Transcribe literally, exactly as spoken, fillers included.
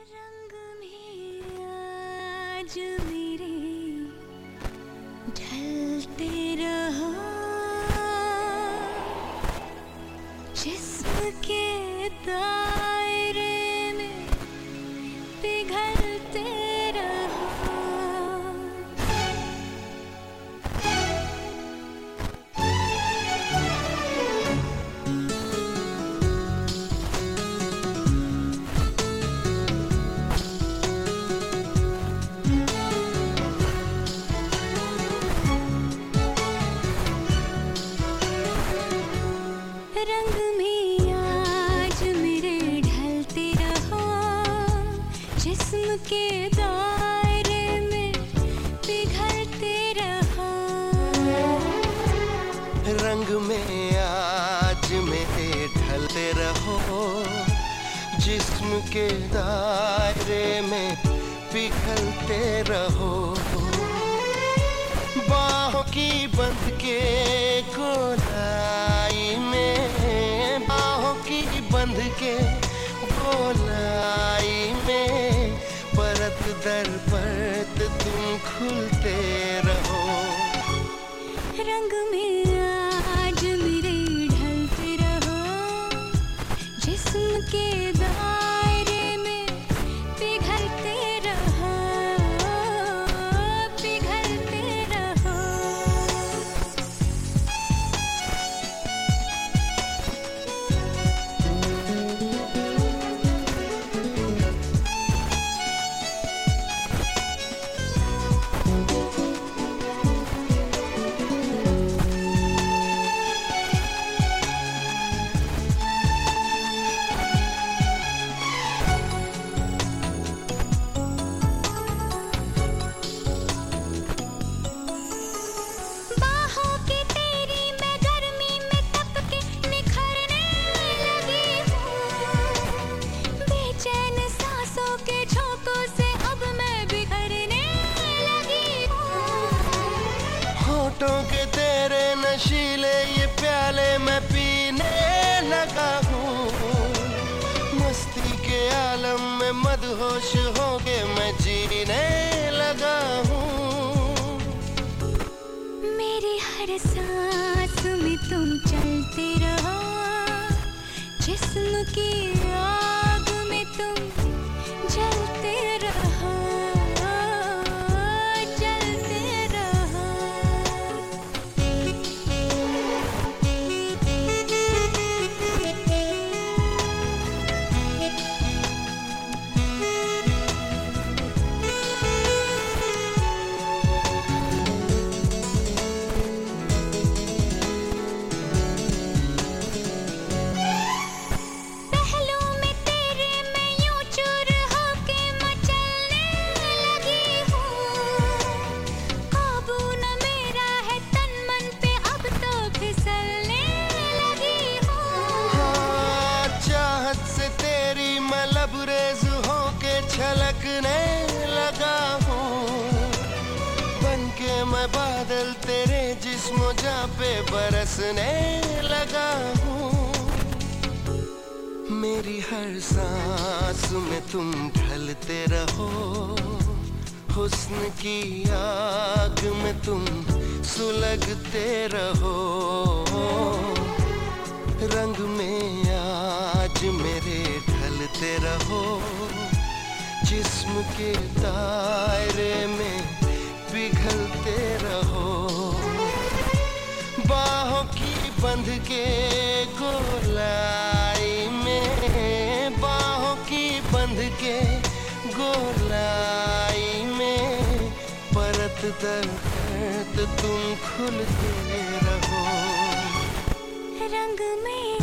रंग में आज मेरे ढलते रहो, जिस्म के दायरे में पिघलते रहो। रंग में आज मेरे ढलते रहो, जिस्म के दायरे में पिघलते रहो। रंग में आज मेरे ढलते रहो, जिस्म के दायरे में पिघलते रहो। बाहों की बंध के गोलाई में, बाहों की बंध के गोलाई में, परत दर परत तुम खुलते रहो। रंग में आज मेरे ढलते रहो, जिस्म के दायरे में पिघलते रहो, पिघलते रहो। होठों के तेरे नशीले ये प्याले मैं पीने लगा हूँ, मस्ती के आलम में मदहोश होके मैं जीने लगा हूँ। मेरी हर सांस में तुम चलते रहो, जिस्म की आग में तुम जलते रहो, जलते रहो। लबरेज होके छलकने लगा हूँ, बनके मैं बादल तेरे जिस्म जा पे बरसने लगा हूँ। मेरी हर सांस में तुम ढलते रहो, हुस्न की आग में तुम सुलगते रहो। रंग में आज मेरे ढलते रहो, जिस्म के दायरे में पिघलते रहो। बाहों की बंध के गोलाई में, बाहों की बंध के गोलाई में, परत दर परत तुम खुलते रहो। रंग में